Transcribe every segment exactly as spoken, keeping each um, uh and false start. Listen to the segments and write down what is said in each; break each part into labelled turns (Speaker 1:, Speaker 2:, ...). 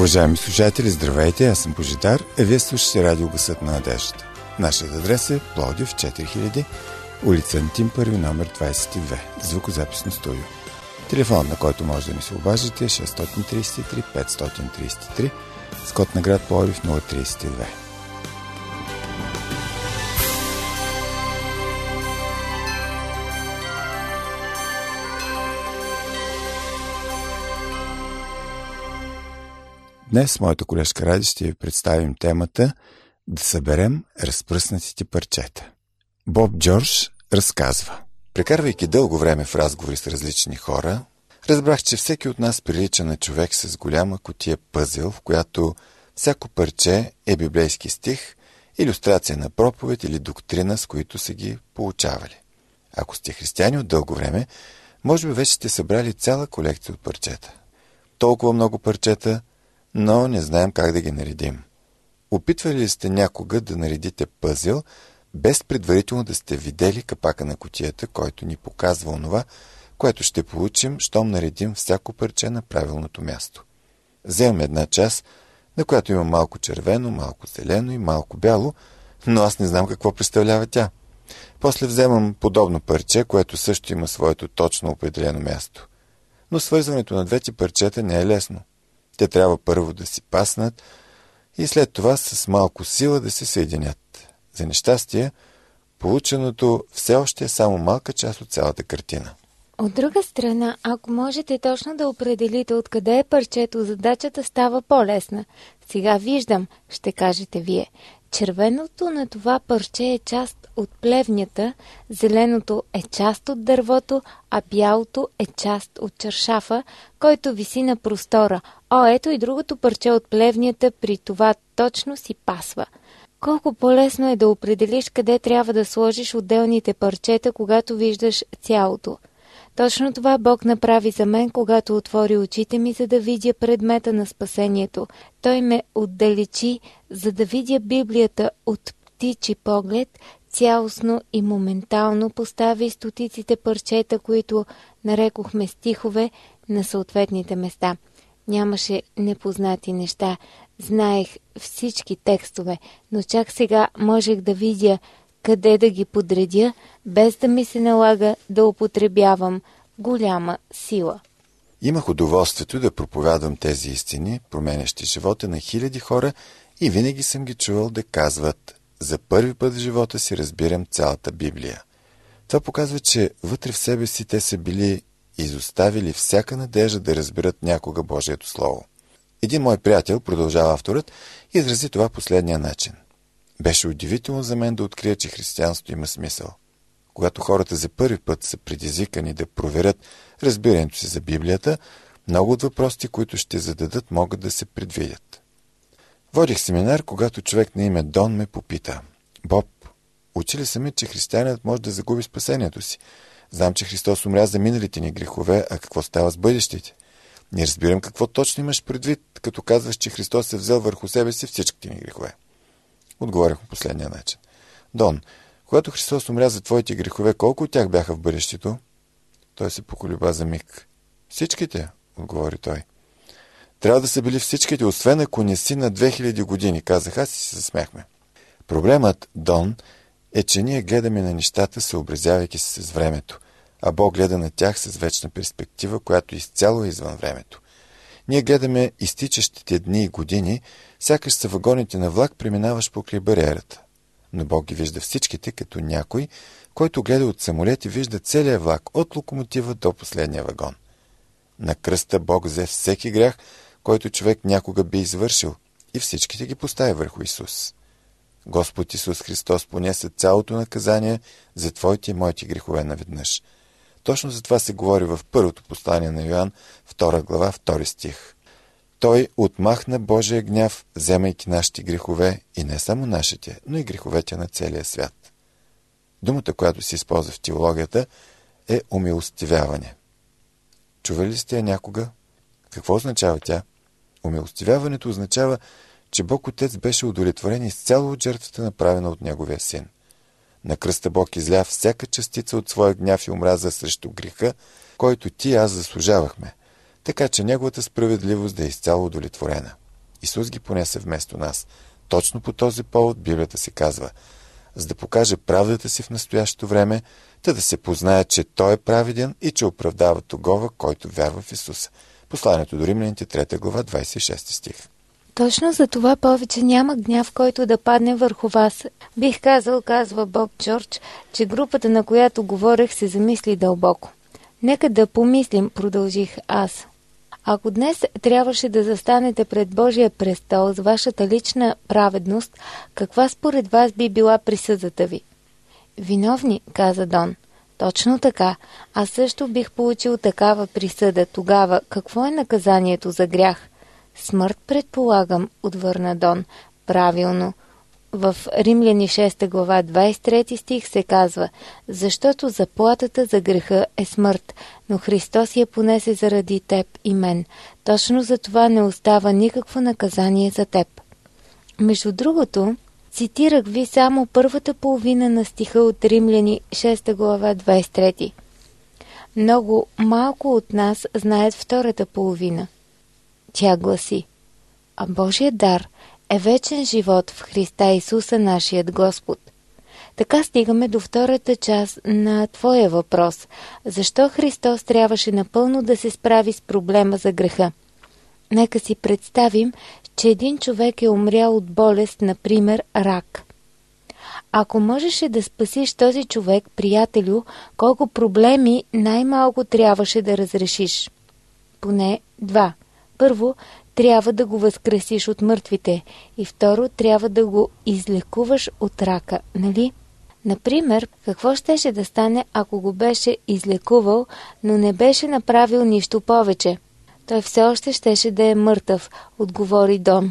Speaker 1: Уважаеми слушатели, здравейте, аз съм Божидар, а вие слушате радио Гласът на надеждата. Нашият адрес е Пловдив четири хиляди, улица Антим първи, номер двадесет и две, звукозаписно студио. Телефон, на който може да ни се обаждате е шест три три пет три три, с код на град Пловдив нула три две. Днес моята колежка Ради ще ви представим темата "Да съберем разпръснатите парчета". Боб Джордж разказва: прекарвайки дълго време в разговори с различни хора, разбрах, че всеки от нас прилича на човек с голяма кутия пъзел, в която всяко парче е библейски стих, илюстрация на проповед или доктрина, с които са ги получавали. Ако сте християни от дълго време, може би вече сте събрали цяла колекция от парчета. Толкова много парчета, но не знаем как да ги наредим. Опитвали ли сте някога да наредите пъзел, без предварително да сте видели капака на кутията, който ни показва онова, което ще получим, щом наредим всяко парче на правилното място? Вземам една част, на която има малко червено, малко зелено и малко бяло, но аз не знам какво представлява тя. После вземам подобно парче, което също има своето точно определено място. Но свързването на двете парчета не е лесно. Те трябва първо да си паснат и след това с малко сила да се съединят. За нещастие, полученото все още е само малка част от цялата картина.
Speaker 2: От друга страна, ако можете точно да определите откъде е парчето, задачата става по-лесна. Сега виждам, ще кажете вие. Червеното на това парче е част от плевнята, зеленото е част от дървото, а бялото е част от чаршафа, който виси на простора. О, ето и другото парче от плевнята, при това точно си пасва. Колко по-лесно е да определиш къде трябва да сложиш отделните парчета, когато виждаш цялото. Точно това Бог направи за мен, когато отвори очите ми, за да видя предмета на спасението. Той ме отдалечи, за да видя Библията от птичи поглед, цялостно и моментално постави стотиците парчета, които нарекохме стихове, на съответните места. Нямаше непознати неща. Знаех всички текстове, но чак сега можех да видя къде да ги подредя, без да ми се налага да употребявам голяма сила.
Speaker 1: Имах удоволствието да проповядвам тези истини, променящи живота на хиляди хора, и винаги съм ги чувал да казват: за първи път в живота си разбирам цялата Библия. Това показва, че вътре в себе си те са били изоставили всяка надежда да разберат някога Божието Слово. Един мой приятел, продължава авторът, изрази това последния начин: беше удивително за мен да открия, че християнството има смисъл. Когато хората за първи път са предизвикани да проверят разбирането си за Библията, много от въпросите, които ще зададат, могат да се предвидят. Водих семинар, когато човек на име Дон ме попита: Боб, учи ли са ме, че християнинът може да загуби спасението си? Знам, че Христос умря за миналите ни грехове, а какво става с бъдещите? Не разбирам какво точно имаш предвид, като казваш, че Христос е взел върху себе си всичките ни грехове. Отговорих по последния начин: Дон, когато Христос умря за твоите грехове, колко от тях бяха в бъдещето? Той се поколеба за миг. Всичките, отговори той. Трябва да са били всичките, освен ако не си на две хиляди години, казах аз и се засмяхме. Проблемът, Дон, е, че ние гледаме на нещата, съобразявайки се с времето, а Бог гледа на тях с вечна перспектива, която изцяло е извън времето. Ние гледаме изтичащите дни и години, сякаш са вагоните на влак, преминаваш покрай бариерата. Но Бог ги вижда всичките като някой, който гледа от самолет и вижда целия влак, от локомотива до последния вагон. На кръста Бог взе всеки грях, който човек някога би извършил, и всичките ги постави върху Исус. Господ Исус Христос понесе цялото наказание за твоите и моите грехове наведнъж. Точно за това се говори в първото послание на Йоан, втора глава, втори стих. Той отмахна Божия гняв, вземайки нашите грехове, и не само нашите, но и греховете на целия свят. Думата, която се използва в теологията, е умилостивяване. Чували ли сте я някога? Какво означава тя? Умилостивяването означава, че Бог Отец беше удовлетворен изцяло от жертвата, направена от Неговия Син. На кръста Бог изля всяка частица от своя гняв и омраза срещу греха, който ти и аз заслужавахме, така че Неговата справедливост да е изцяло удовлетворена. Исус ги понесе вместо нас. Точно по този повод Библията си казва: за да покаже правдата си в настоящото време, та да се познае, че Той е праведен и че оправдава тогова, който вярва в Исуса. Посланието до Римляните, трета глава, двадесет и шести стих.
Speaker 2: Точно за това повече няма гняв, който да падне върху вас. Бих казал, казва Боб Джордж, че групата, на която говорех, се замисли дълбоко. Нека да помислим, продължих аз. Ако днес трябваше да застанете пред Божия престол с вашата лична праведност, каква според вас би била присъдата ви? Виновни, каза Дон. Точно така. Аз също бих получил такава присъда. Тогава какво е наказанието за грях? Смърт, предполагам, отвърна Дон. Правилно. В Римляни шеста глава, двадесет и трети стих се казва: защото заплатата за греха е смърт, но Христос я понесе заради теб и мен. Точно за това не остава никакво наказание за теб. Между другото, цитирах ви само първата половина на стиха от Римляни шеста глава, двадесет и трети. Много малко от нас знаят втората половина. Тя гласи: а Божият дар е вечен живот в Христа Исуса, нашият Господ. Така стигаме до втората част на твоя въпрос. Защо Христос трябваше напълно да се справи с проблема за греха? Нека си представим, че един човек е умрял от болест, например рак. Ако можеше да спасиш този човек, приятелю, колко проблеми най-малко трябваше да разрешиш? Поне два. Първо, трябва да го възкресиш от мъртвите и второ, трябва да го излекуваш от рака, нали? Например, какво щеше да стане, ако го беше излекувал, но не беше направил нищо повече? Той все още щеше да е мъртъв, отговори Дон.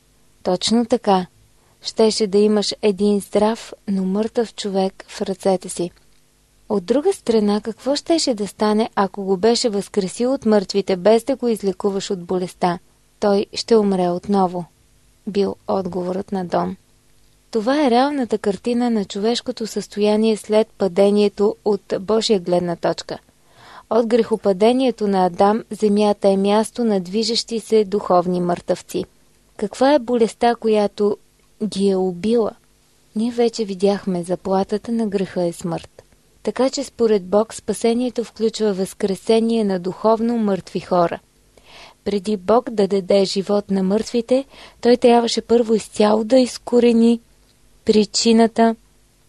Speaker 2: Точно така. Щеше да имаш един здрав, но мъртъв човек в ръцете си. От друга страна, какво щеше да стане, ако го беше възкресил от мъртвите, без да го излекуваш от болестта? Той ще умре отново, бил отговорът на Дон. Това е реалната картина на човешкото състояние след падението от Божия гледна точка. От грехопадението на Адам, земята е място на движещи се духовни мъртъвци. Каква е болестта, която ги е убила? Ние вече видяхме, заплатата на греха е смърт. Така че според Бог спасението включва възкресение на духовно мъртви хора. Преди Бог да даде живот на мъртвите, Той трябваше първо изцяло да изкорени причината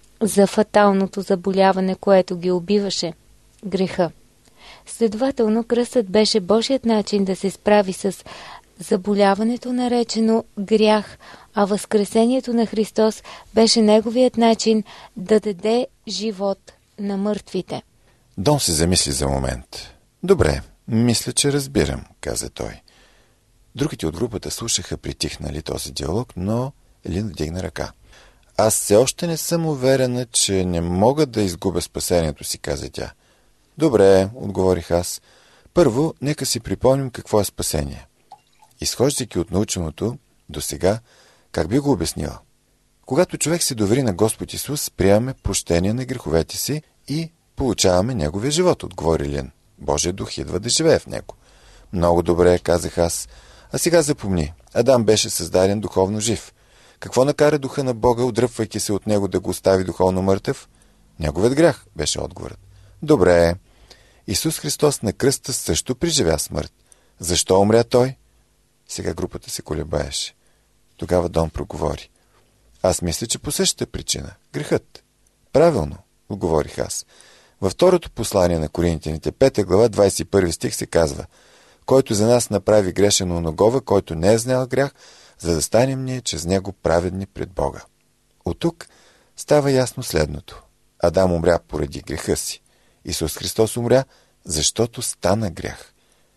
Speaker 2: за фаталното заболяване, което ги убиваше – греха. Следователно, кръстът беше Божият начин да се справи с заболяването, наречено грях, а възкресението на Христос беше Неговият начин да даде живот на мъртвите.
Speaker 1: Дон се замисли за момент. Добре, мисля, че разбирам, каза той. Другите от групата слушаха притихнали този диалог, но Елин вдигна ръка. Аз все още не съм уверена, че не мога да изгубя спасението си, каза тя. Добре, отговорих аз. Първо, нека си припомним какво е спасение. Изхождайки от наученото до сега, как би го обяснила? Когато човек се довери на Господ Исус, приемаме прощение на греховете си и получаваме Неговия живот, отговори Лин. Божия дух идва да живее в него. Много добре, казах аз. А сега запомни, Адам беше създаден духовно жив. Какво накара духа на Бога, отдръпвайки се от него, да го остави духовно мъртъв? Неговият грях, беше отговорът. Добре. Исус Христос на кръста също преживя смърт. Защо умря той? Сега групата се колебаеше. Тогава Дон проговори. Аз мисля, че по същата причина. Грехът. Правилно, отговорих аз. Във второто послание на Коринтяните, пета глава, двадесет и първи стих се казва: който за нас направи грешен оногова, който не е знаел грях, за да станем ние чрез него праведни пред Бога. От тук става ясно следното. Адам умря поради греха си. Исус Христос умря, защото стана грях.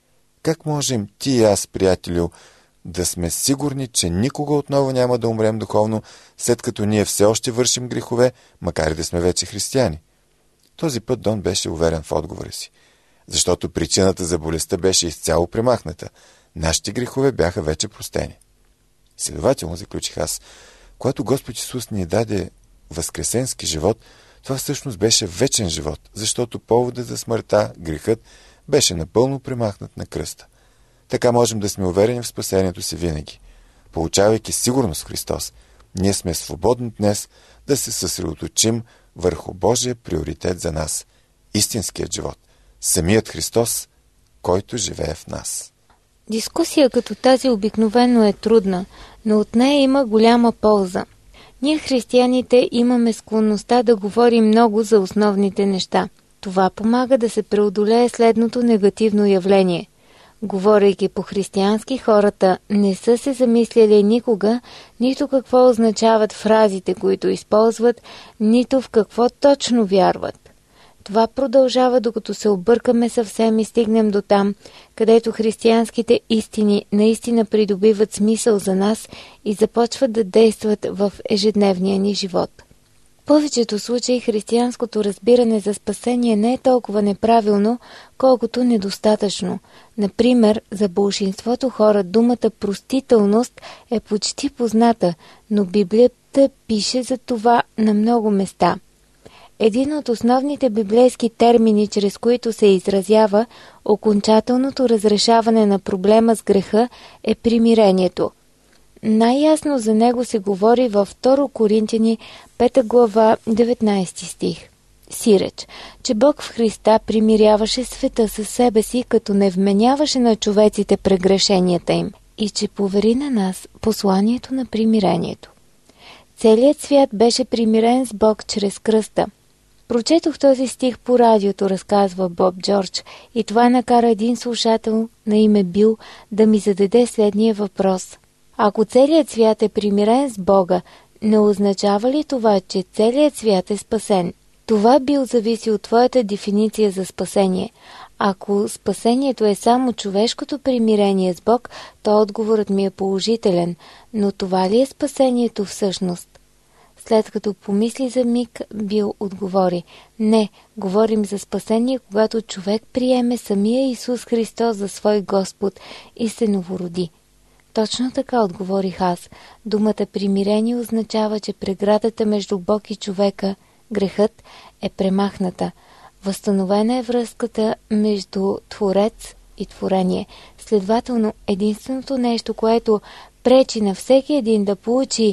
Speaker 1: Как можем ти и аз, приятелю, да сме сигурни, че никога отново няма да умрем духовно, след като ние все още вършим грехове, макар и да сме вече християни? Този път Дон беше уверен в отговора си, защото причината за болестта беше изцяло премахната. Нашите грехове бяха вече простени. Следователно, заключих аз, когато Господ Исус ни даде възкресенски живот, това всъщност беше вечен живот, защото поводът за смъртта, грехът, беше напълно премахнат на кръста. Така можем да сме уверени в спасението си винаги. Получавайки сигурност в Христос, ние сме свободни днес да се съсредоточим върху Божия приоритет за нас – истинският живот, самият Христос, който живее в нас.
Speaker 2: Дискусия като тази обикновено е трудна, но от нея има голяма полза. Ние, християните, имаме склонността да говорим много за основните неща. Това помага да се преодолее следното негативно явление. Говорейки по-християнски, хората не са се замисляли никога нито какво означават фразите, които използват, нито в какво точно вярват. Това продължава, докато се объркаме съвсем и стигнем до там, където християнските истини наистина придобиват смисъл за нас и започват да действат в ежедневния ни живот. В повечето случаи християнското разбиране за спасение не е толкова неправилно, колкото недостатъчно. Например, за болшинството хора думата простителност е почти позната, но Библията пише за това на много места. Един от основните библейски термини, чрез които се изразява окончателното разрешаване на проблема с греха, е примирението. Най-ясно за него се говори във втора Коринтяни пета глава деветнайсети стих. Сиреч, че Бог в Христа примиряваше света със себе си, като не вменяваше на човеците прегрешенията им, и че повери на нас посланието на примирението. Целият свят беше примирен с Бог чрез кръста. Прочетох този стих по радиото, разказва Боб Джордж, и това накара един слушател на име Бил да ми зададе следния въпрос. Ако целият свят е примирен с Бога, не означава ли това, че целият свят е спасен? Това, Бил, зависи от твоята дефиниция за спасение. Ако спасението е само човешкото примирение с Бог, то отговорът ми е положителен, но това ли е спасението всъщност? След като помисли за миг, Бил отговори: не, говорим за спасение, когато човек приеме самия Исус Христос за свой Господ и се новороди. Точно така отговорих аз. Думата примирение означава, че преградата между Бог и човека, грехът, е премахната. Възстановена е връзката между Творец и творение. Следователно, единственото нещо, което пречи на всеки един да получи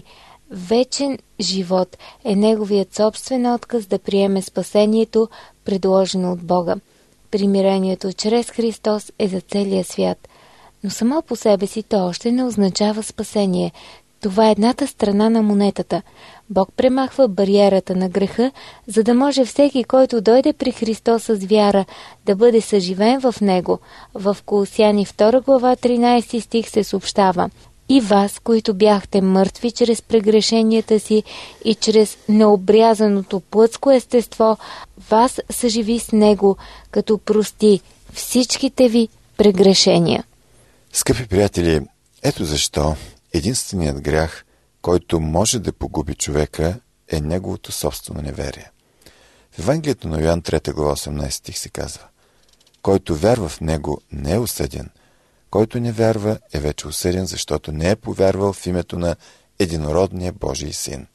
Speaker 2: вечен живот, е неговият собствен отказ да приеме спасението, предложено от Бога. Примирението чрез Христос е за целия свят. Но само по себе си то още не означава спасение. Това е едната страна на монетата. Бог премахва бариерата на греха, за да може всеки, който дойде при Христос с вяра, да бъде съживен в Него. В Колосяни втора глава тринайсети стих се съобщава: и вас, които бяхте мъртви чрез прегрешенията си и чрез необрязаното плътско естество, вас съживи с Него, като прости всичките ви прегрешения.
Speaker 1: Скъпи приятели, ето защо единственият грях, който може да погуби човека, е неговото собствено неверие. В Евангелието на Йоан трета глава осемнайсети стих се казва: който вярва в Него, не е осъден. Който не вярва, е вече осъден, защото не е повярвал в името на единородния Божий Син.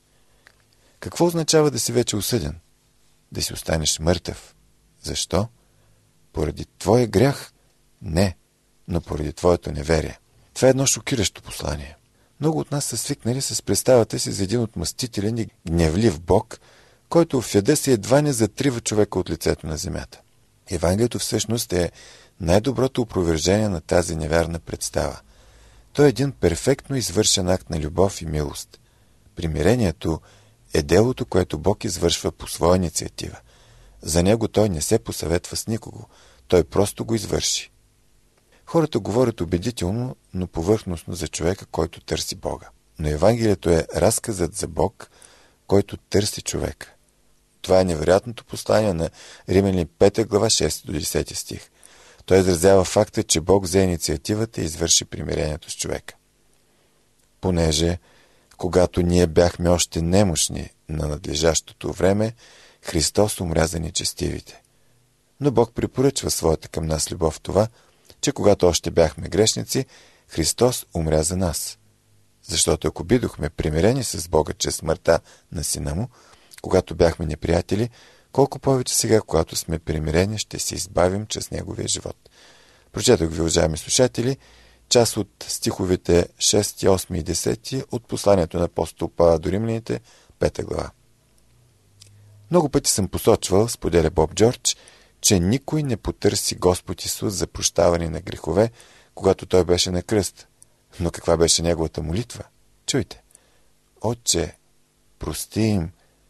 Speaker 1: Какво означава да си вече осъден? Да си останеш мъртъв. Защо? Поради твоя грях? Не, но поради твоето неверие. Това е едно шокиращо послание. Много от нас са свикнали с представата си за един отмъстителен и гневлив Бог, който в яда си едва не затрива човека от лицето на земята. Евангелието всъщност е най-доброто опровержение на тази невярна представа. Той е един перфектно извършен акт на любов и милост. Примирението е делото, което Бог извършва по своя инициатива. За него той не се посъветва с никого, той просто го извърши. Хората говорят убедително, но повърхностно за човека, който търси Бога. Но Евангелието е разказът за Бог, който търси човека. Това е невероятното послание на Римляни пета глава шести до десети стих. Той изразява факта, че Бог взе инициативата и извърши примирението с човека. Понеже, когато ние бяхме още немощни на надлежащото време, Христос умря за нечестивите. Но Бог препоръчва своята към нас любов в това, че когато още бяхме грешници, Христос умря за нас. Защото ако бидохме примирени с Бога чрез смъртта на Сина Му, когато бяхме неприятели, колко повече сега, когато сме примирени, ще се избавим чрез Неговия живот. Прочетох ви, уважаеми слушатели, част от стиховете шести, осми и десети от посланието на апостол Павел до римляните, пета глава. Много пъти съм посочвал, споделя Боб Джордж, че никой не потърси Господ Исус за прощаване на грехове, когато Той беше на кръст. Но каква беше Неговата молитва? Чуйте. Отче, прости им,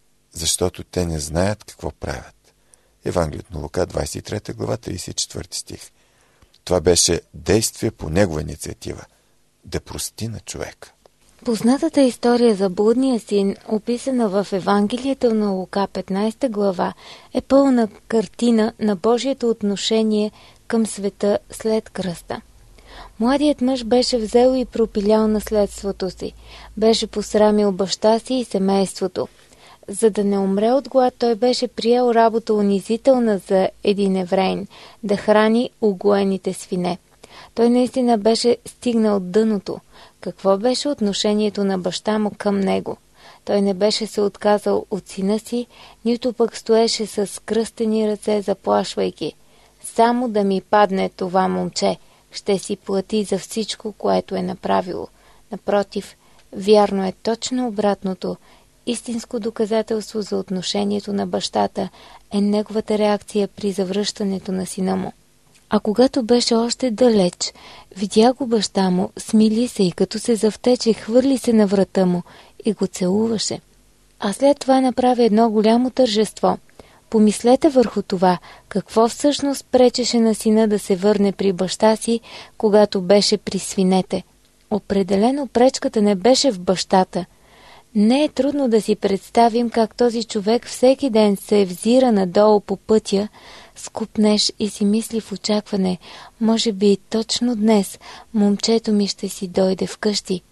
Speaker 1: защото те не знаят какво правят. Евангелието на Лука, двадесет и трета глава, тридесет и четвърти стих. Това беше действие по Негова инициатива. Да прости на човека.
Speaker 2: Познатата история за блудния син, описана в Евангелието на Лука, петнадесета глава, е пълна картина на Божието отношение към света след кръста. Младият мъж беше взел и пропилял наследството си. Беше посрамил баща си и семейството. За да не умре от глад, той беше приел работа унизителна за един евреин – да храни угоените свине. Той наистина беше стигнал дъното. Какво беше отношението на баща му към него? Той не беше се отказал от сина си, нито пък стоеше с кръстени ръце, заплашвайки. Само да ми падне това момче, ще си плати за всичко, което е направило. Напротив, вярно е точно обратното. Истинско доказателство за отношението на бащата е неговата реакция при завръщането на сина му. А когато беше още далеч, видя го баща му, смили се и като се завтече, хвърли се на врата му и го целуваше. А след това направи едно голямо тържество. Помислете върху това, какво всъщност пречеше на сина да се върне при баща си, когато беше при свинете. Определено пречката не беше в бащата. Не е трудно да си представим как този човек всеки ден се взира надолу по пътя, скупнеш и си мисли в очакване, може би точно днес момчето ми ще си дойде вкъщи.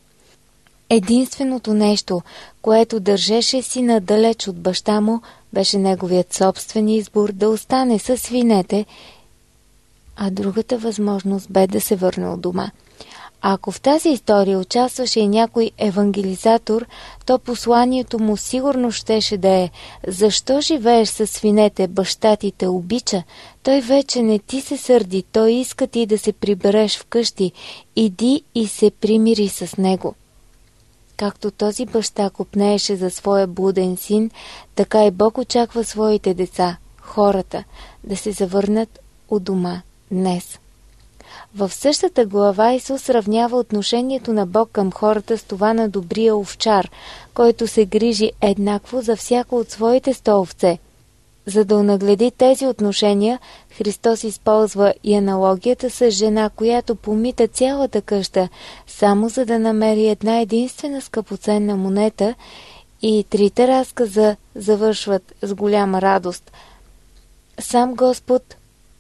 Speaker 2: Единственото нещо, което държеше сина далеч от баща му, беше неговият собствен избор да остане със свинете, а другата възможност бе да се върне от дома. А ако в тази история участваше и някой евангелизатор, то посланието му сигурно щеше да е: защо живееш със свинете, баща ти те обича, той вече не ти се сърди, той иска ти да се прибереш вкъщи, иди и се примири с него. Както този баща копнееше за своя блуден син, така и Бог очаква своите деца, хората, да се завърнат у дома днес. В същата глава Исус сравнява отношението на Бог към хората с това на добрия овчар, който се грижи еднакво за всяко от своите сто овце. За да онагледи тези отношения, Христос използва и аналогията с жена, която помита цялата къща, само за да намери една единствена скъпоценна монета, и трите разказа завършват с голяма радост. Сам Господ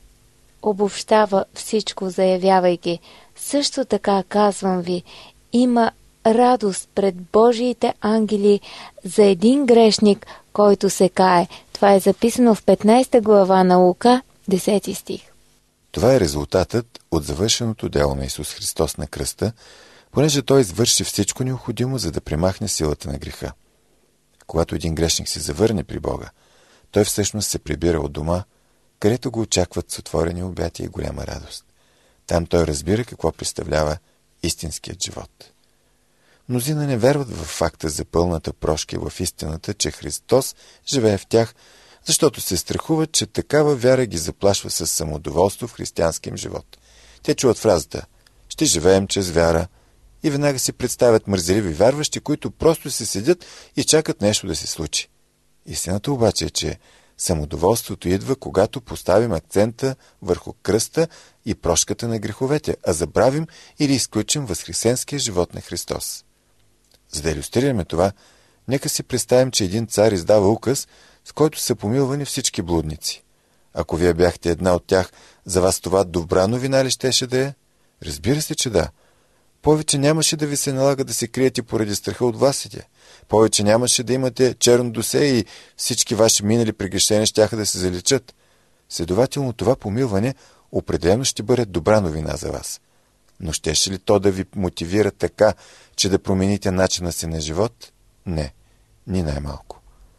Speaker 2: обобщава всичко, заявявайки: също така казвам ви, има радост пред Божиите ангели за един грешник, който се кае. Това е записано в петнадесета глава на Лука, десети стих.
Speaker 1: Това е резултатът от завършеното дело на Исус Христос на кръста, понеже Той извърши всичко необходимо, за да премахне силата на греха. Когато един грешник се завърне при Бога, той всъщност се прибира от дома, където го очакват с отворени обятия и голяма радост. Там той разбира какво представлява истинският живот. Мнозина не вярват в факта за пълната прошка и в истината, че Христос живее в тях, защото се страхуват, че такава вяра ги заплашва с самодоволство в християнския им живот. Те чуват фразата: ще живеем чрез вяра, и веднага си представят мързеливи вярващи, които просто се седят и чакат нещо да се случи. Истината обаче е, че самодоволството идва, когато поставим акцента върху кръста и прошката на греховете, а забравим или изключим възкресенския живот на Христос. За да илюстрираме това, нека си представим, че един цар издава указ, с който са помилвани всички блудници. Ако вие бяхте една от тях, за вас това добра новина ли щеше да е? Разбира се, че да. Повече нямаше да ви се налага да се криете поради страха от властите. Повече нямаше да имате черно досе и всички ваши минали прегрешения щяха да се заличат. Следователно, това помилване определено ще бъде добра новина за вас. Но щеше ли то да ви мотивира така, че да промените начина си на живот? Не, ни най-малко.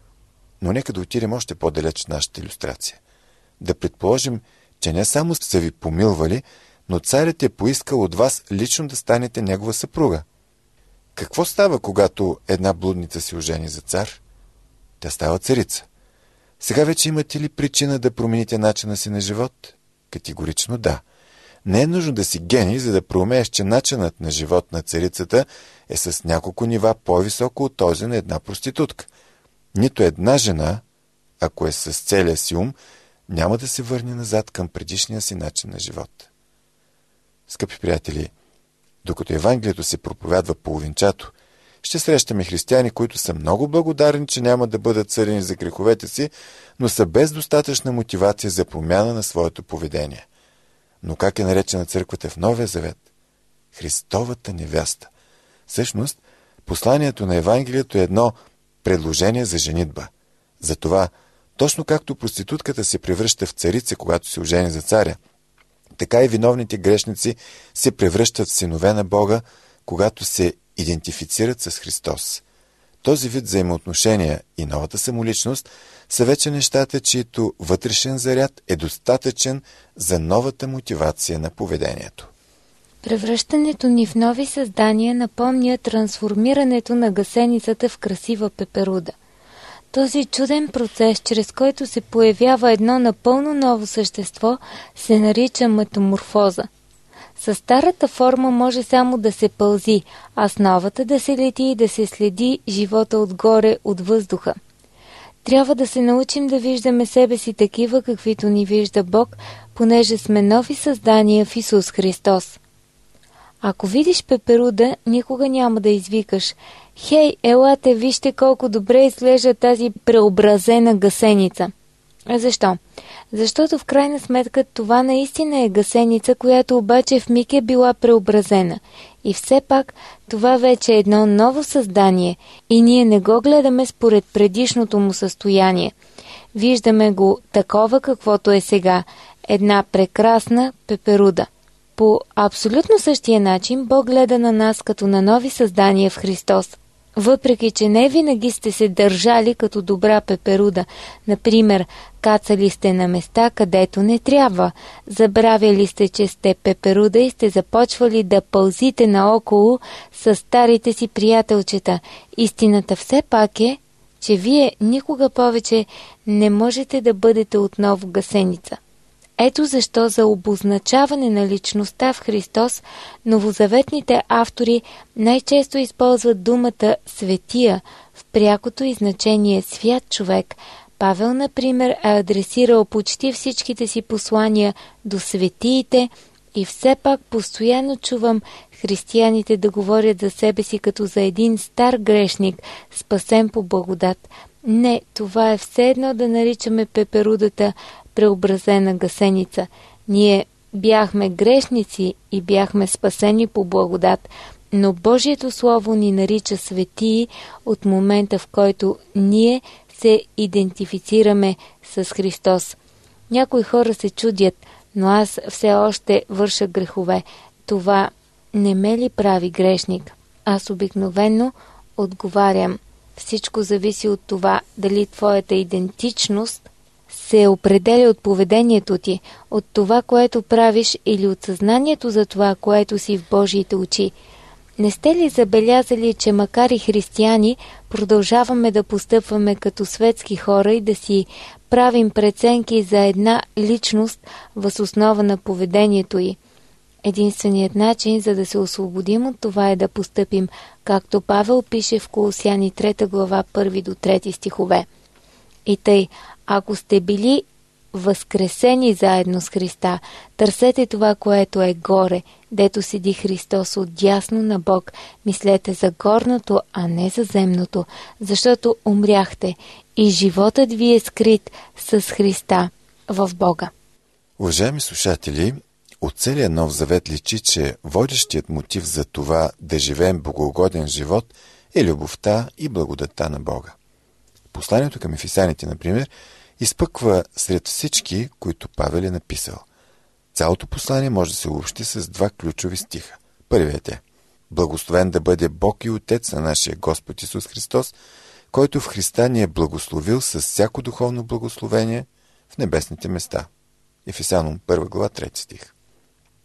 Speaker 1: Но нека да отидем още по-далеч в нашата илюстрация. Да предположим, че не само са ви помилвали, но царят е поискал от вас лично да станете негова съпруга. Какво става, когато една блудница се ожени за цар? Тя става царица. Сега вече имате ли причина да промените начина си на живот? Категорично да. Не е нужно да си гений, за да проумееш, че начинът на живот на царицата е с няколко нива по-високо от този на една проститутка. Нито една жена, ако е с целия си ум, няма да се върне назад към предишния си начин на живот. Скъпи приятели, докато Евангелието се проповядва половинчато, ще срещаме християни, които са много благодарни, че няма да бъдат съдени за греховете си, но са без достатъчна мотивация за промяна на своето поведение. Но как е наречена църквата в Новия Завет? Христовата невяста. Всъщност, посланието на Евангелието е едно предложение за женитба. Затова, точно както проститутката се превръща в царица, когато се ожени за царя, така и виновните грешници се превръщат в синове на Бога, когато се идентифицират с Христос. Този вид взаимоотношения и новата самоличност са вече нещата, чието вътрешен заряд е достатъчен за новата мотивация на поведението.
Speaker 2: Превръщането ни в нови създания напомня трансформирането на гасеницата в красива пеперуда. Този чуден процес, чрез който се появява едно напълно ново същество, се нарича метаморфоза. Със старата форма може само да се пълзи, а с новата да се лети и да се следи живота отгоре от въздуха. Трябва да се научим да виждаме себе си такива, каквито ни вижда Бог, понеже сме нови създания в Исус Христос. Ако видиш пеперуда, никога няма да извикаш: «Хей, елате, вижте колко добре изглежда тази преобразена гасеница». А защо? Защото в крайна сметка това наистина е гасеница, която обаче в миг е била преобразена. И все пак това вече е едно ново създание и ние не го гледаме според предишното му състояние. Виждаме го такова, каквото е сега. Една прекрасна пеперуда. По абсолютно същия начин Бог гледа на нас като на нови създания в Христос. Въпреки че не винаги сте се държали като добра пеперуда, например, кацали сте на места, където не трябва, забравяли сте, че сте пеперуда и сте започвали да пълзите наоколо с старите си приятелчета. Истината все пак е, че вие никога повече не можете да бъдете отново гасеница. Ето защо за обозначаване на личността в Христос новозаветните автори най-често използват думата «светия» в прякото и значение «свят човек». Павел, например, е адресирал почти всичките си послания до светиите и все пак постоянно чувам християните да говорят за себе си като за един стар грешник, спасен по благодат. Не, това е все едно да наричаме пеперудата преобразена гасеница. Ние бяхме грешници и бяхме спасени по благодат, но Божието Слово ни нарича светии от момента, в който ние се идентифицираме с Христос. Някои хора се чудят, но аз все още върша грехове. Това не ме ли прави грешник? Аз обикновено отговарям: всичко зависи от това дали твоята идентичност се определя от поведението ти, от това, което правиш или от съзнанието за това, което си в Божиите очи. Не сте ли забелязали, че макар и християни, продължаваме да постъпваме като светски хора и да си правим преценки за една личност въз основа на поведението й? Единственият начин, за да се освободим от това, е да постъпим, както Павел пише в Колосяни трета глава, първи до трети стихове. И тъй, ако сте били възкресени заедно с Христа, търсете това, което е горе, дето седи Христос отдясно на Бог. Мислете за горното, а не за земното, защото умряхте и животът ви е скрит с Христа в Бога.
Speaker 1: Уважаеми слушатели, от целия Нов Завет личи, че водещият мотив за това да живеем богоугоден живот е любовта и благодатта на Бога. Посланието към ефесяните, например, изпъква сред всички, които Павел е написал. Цялото послание може да се обобщи с два ключови стиха. Първият е: благословен да бъде Бог и Отец на нашия Господ Исус Христос, който в Христа ни е благословил с всяко духовно благословение в небесните места. Ефесяном първа глава, трети стих.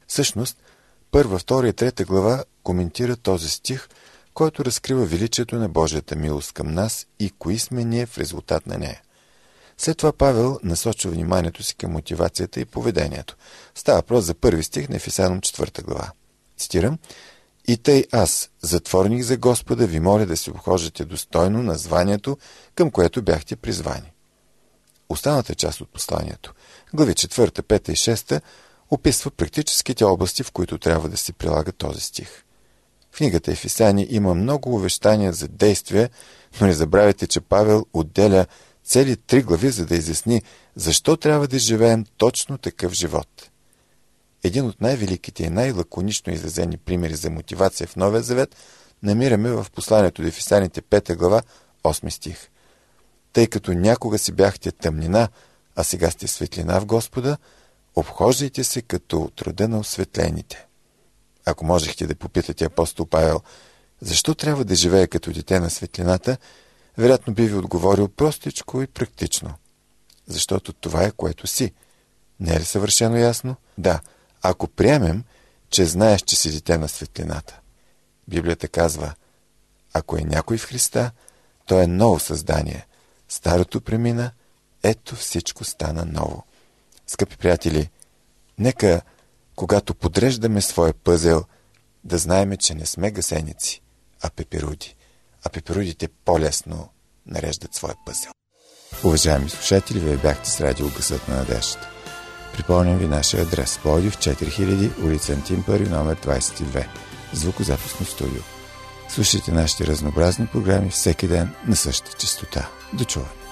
Speaker 1: Всъщност, първа, втора и трета глава коментира този стих, който разкрива величието на Божията милост към нас и кои сме ние в резултат на нея. След това Павел насочва вниманието си към мотивацията и поведението. Става въпрос за първи стих на Ефесяном четвърта глава. Цитирам: „И тъй аз, затворник за Господа, ви моля да се обхождате достойно на званието, към което бяхте призвани.“ Останата част от посланието, глави четвърта, пета и шеста, описва практическите области, в които трябва да се прилага този стих. В книгата Ефесяни има много увещания за действия, но не забравяйте, че Павел отделя цели три глави, за да изясни защо трябва да живеем точно такъв живот. Един от най-великите и най-лаконично изразени примери за мотивация в Новия Завет намираме в посланието до Ефесяните пета глава, осми стих. „Тъй като някога си бяхте тъмнина, а сега сте светлина в Господа, обхождайте се като от рода на осветлените.“ Ако можехте да попитате апостол Павел защо трябва да живее като дете на светлината, вероятно би ви отговорил простичко и практично. Защото това е което си. Не е ли съвършено ясно? Да, ако приемем, че знаеш, че си дете на светлината. Библията казва: „Ако е някой в Христа, той е ново създание. Старото премина, ето всичко стана ново.“ Скъпи приятели, нека, когато подреждаме своя пъзел, да знаем, че не сме гасеници, а пеперуди. А пеперудите по-лесно нареждат своя пъзел. Уважаеми слушатели, вие бяхте с радио Гласът на надеждата. Припомням ви нашия адрес: Пловдив, четири хиляди, улица Антим първи, номер двадесет и две. Звукозаписно студио. Слушайте нашите разнообразни програми всеки ден на същата честота. До чуване!